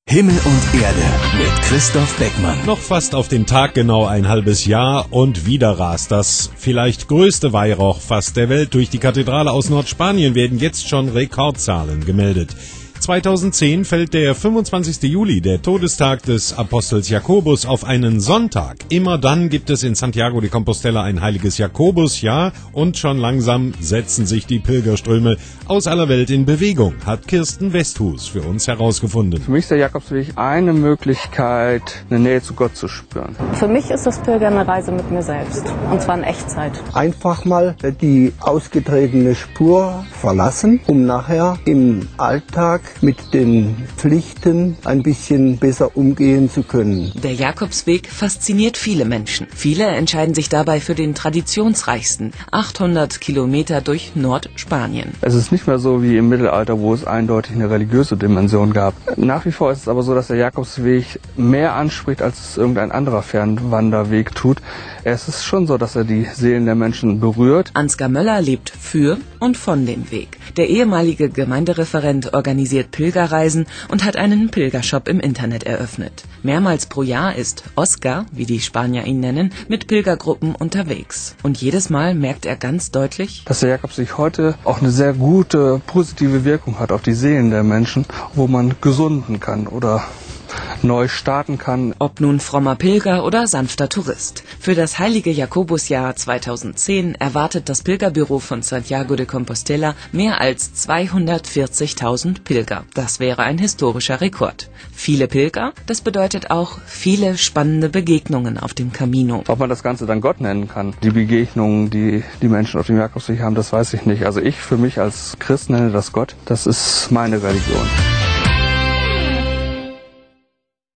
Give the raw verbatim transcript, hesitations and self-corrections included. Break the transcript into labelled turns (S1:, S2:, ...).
S1: Himmel und Erde mit Christoph Beckmann.
S2: Noch fast auf den Tag genau ein halbes Jahr und wieder rast das vielleicht größte Weihrauchfass der Welt durch die Kathedrale aus Nordspanien, werden jetzt schon Rekordzahlen gemeldet. zweitausendzehn fällt der fünfundzwanzigste Juli, der Todestag des Apostels Jakobus, auf einen Sonntag. Immer dann gibt es in Santiago de Compostela ein heiliges Jakobusjahr und schon langsam setzen sich die Pilgerströme aus aller Welt in Bewegung, hat Kirsten Westhus für uns herausgefunden.
S3: Für mich ist der Jakobsweg eine Möglichkeit, eine Nähe zu Gott zu spüren.
S4: Für mich ist das Pilgern eine Reise mit mir selbst, und zwar in Echtzeit.
S5: Einfach mal die ausgetretene Spur verlassen, um nachher im Alltag mit den Pflichten ein bisschen besser umgehen zu können.
S6: Der Jakobsweg fasziniert viele Menschen. Viele entscheiden sich dabei für den traditionsreichsten, achthundert Kilometer durch Nordspanien.
S3: Es ist nicht mehr so wie im Mittelalter, wo es eindeutig eine religiöse Dimension gab. Nach wie vor ist es aber so, dass der Jakobsweg mehr anspricht, als es irgendein anderer Fernwanderweg tut. Es ist schon so, dass er die Seelen der Menschen berührt.
S6: Ansgar Möller lebt für und von dem Weg. Der ehemalige Gemeindereferent organisiert Pilgerreisen und hat einen Pilgershop im Internet eröffnet. Mehrmals pro Jahr ist Oscar, wie die Spanier ihn nennen, mit Pilgergruppen unterwegs. Und jedes Mal merkt er ganz deutlich,
S3: dass der Jakobsweg heute auch eine sehr gute, positive Wirkung hat auf die Seelen der Menschen, wo man gesunden kann oder neu starten kann.
S6: Ob nun frommer Pilger oder sanfter Tourist. Für das heilige Jakobusjahr zweitausendzehn erwartet das Pilgerbüro von Santiago de Compostela mehr als zweihundertvierzigtausend Pilger. Das wäre ein historischer Rekord. Viele Pilger, das bedeutet auch viele spannende Begegnungen auf dem Camino.
S3: Ob man das Ganze dann Gott nennen kann, die Begegnungen, die die Menschen auf dem Jakobsweg haben, das weiß ich nicht. Also ich für mich als Christ nenne das Gott. Das ist meine Religion.